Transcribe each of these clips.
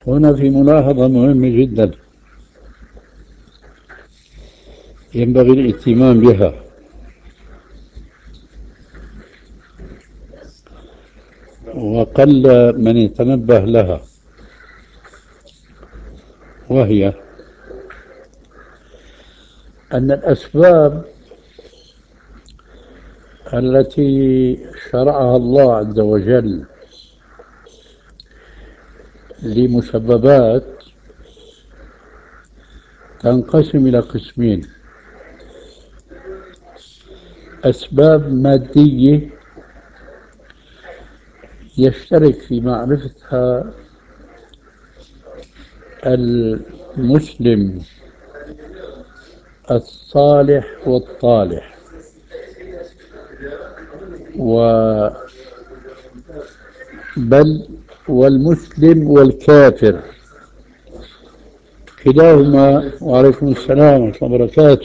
هنا في ملاحظة مهمة جدا ينبغي الاهتمام بها، وقل من يتنبه لها، وهي أن الأسباب التي شرعها الله عز وجل لمسببات تنقسم إلى قسمين: أسباب مادية يشترك في معرفتها المسلم الصالح والطالح، بل والمسلم والكافر كلاهما. وعليكم السلام ورحمة الله وبركاته.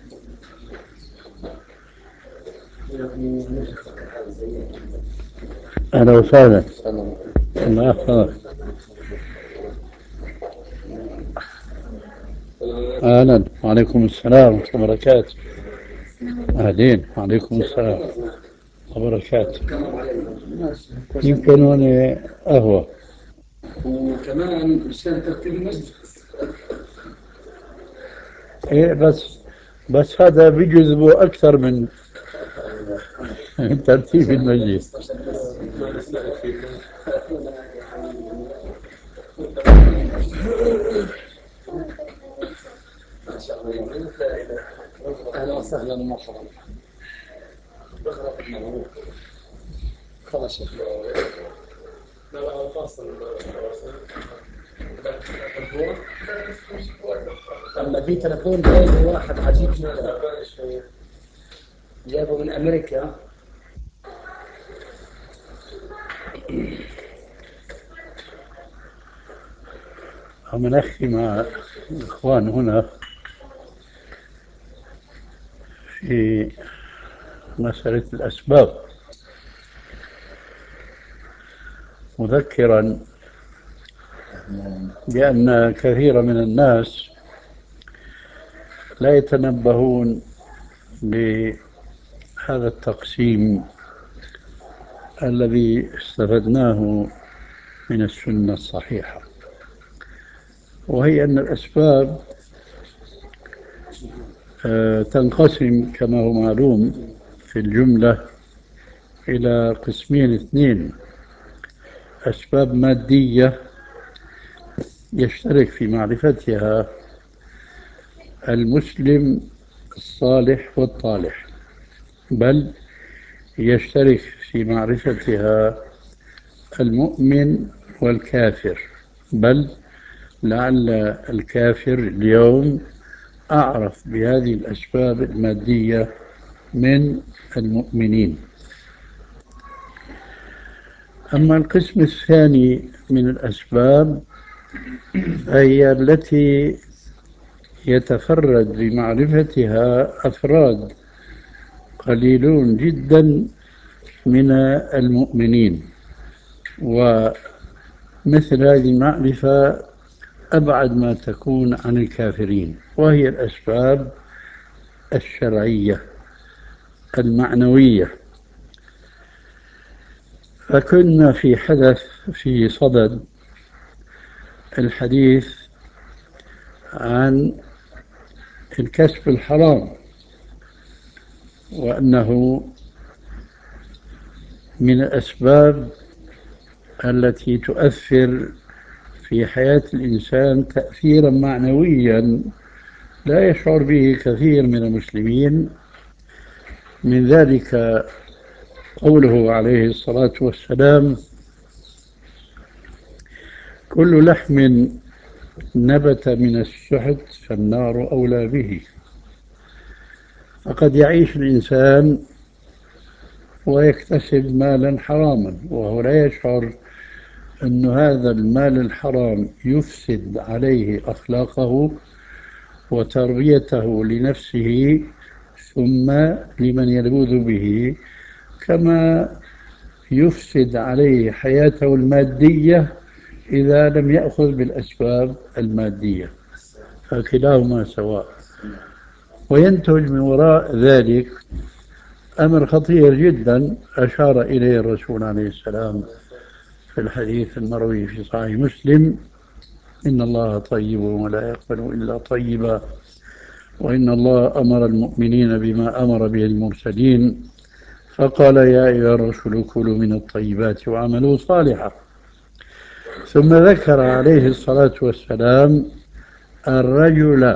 أهلا وسهلا. الله يحفظك. أهلا، وعليكم السلام ورحمة الله وبركاته. أهلين، وعليكم السلام ورحمة الله وبركاته. يمكن هنا قهوة وكمان مشان ترتيب المسجد. إيه بس هذا بيجذبه أكثر من ترتيب المجلس. أهلا وسهلا ومرحبا. خلاص شيخ. لا فاصل. أما في تلفون جايبه واحد عجيب جدا، جايبه من أمريكا. عم نحكي مع الإخوان هنا في مسألة الأسباب، مذكرا بأن كثير من الناس لا يتنبهون بهذا التقسيم الذي استفدناه من السنة الصحيحة، وهي أن الأسباب تنقسم كما هو معلوم في الجملة إلى قسمين اثنين: أسباب مادية يشترك في معرفتها المسلم الصالح والطالح، بل يشترك في معرفتها المؤمن والكافر، بل لعل الكافر اليوم أعرف بهذه الأسباب المادية من المؤمنين. أما القسم الثاني من الأسباب هي التي يتفرد بمعرفتها أفراد قليلون جدا من المؤمنين، ومثل هذه المعرفة أبعد ما تكون عن الكافرين، وهي الأسباب الشرعية المعنوية. فكنا في حدث في صدد الحديث عن الكسب الحرام، وأنه من الأسباب التي تؤثر في حياة الإنسان تأثيرا معنويا لا يشعر به كثير من المسلمين. من ذلك قوله عليه الصلاة والسلام: كل لحم نبت من السحت فالنار أولى به. فقد يعيش الإنسان ويكتسب مالا حراما وهو لا يشعر أن هذا المال الحرام يفسد عليه أخلاقه وتربيته لنفسه ثم لمن يلوذ به، كما يفسد عليه حياته المادية إذا لم يأخذ بالأسباب المادية، فكلاهما سواء. وينتج من وراء ذلك أمر خطير جدا أشار إليه الرسول عليه السلام في الحديث المروي في صحيح مسلم: إن الله طيب ولا يقبل إلا طيبا، وإن الله أمر المؤمنين بما أمر به المرسلين، فقال: يا أيها الرسل كلوا من الطيبات واعملوا صالحا. ثم ذكر عليه الصلاة والسلام الرجل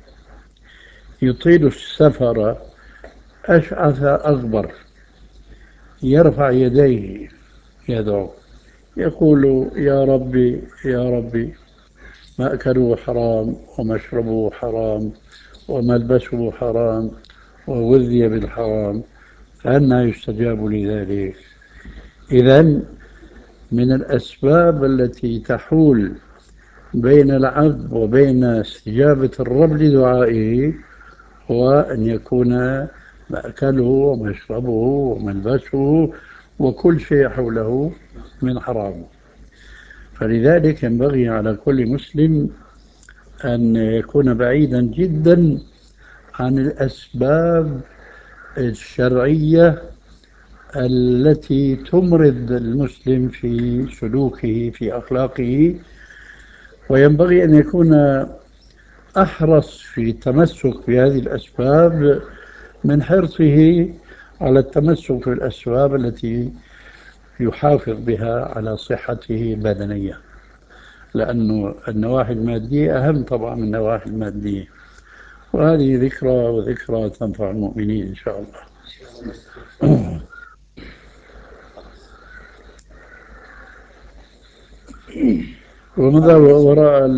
يطيل السفر أشعث أغبر يرفع يديه يدعو يقول: يا ربي يا ربي، مأكله حرام ومشربه حرام وملبسه حرام وغذي بالحرام، فأنى يستجاب لذلك؟ إذن من الأسباب التي تحول بين العبد وبين استجابة الرب لدعائه هو أن يكون مأكله ومشربه وملبسه وكل شيء حوله من حرام. فلذلك ينبغي على كل مسلم أن يكون بعيدا جدا عن الأسباب الشرعية التي تمرض المسلم في سلوكه في أخلاقه، وينبغي أن يكون أحرص في التمسك بهذه الأسباب من حرصه على التمسك بالأسباب التي يحافظ بها على صحته البدنية، لأن النواحي المادية أهم طبعا من النواحي المادية. وهذه ذكرى وذكرى تنفع المؤمنين إن شاء الله. وماذا وراء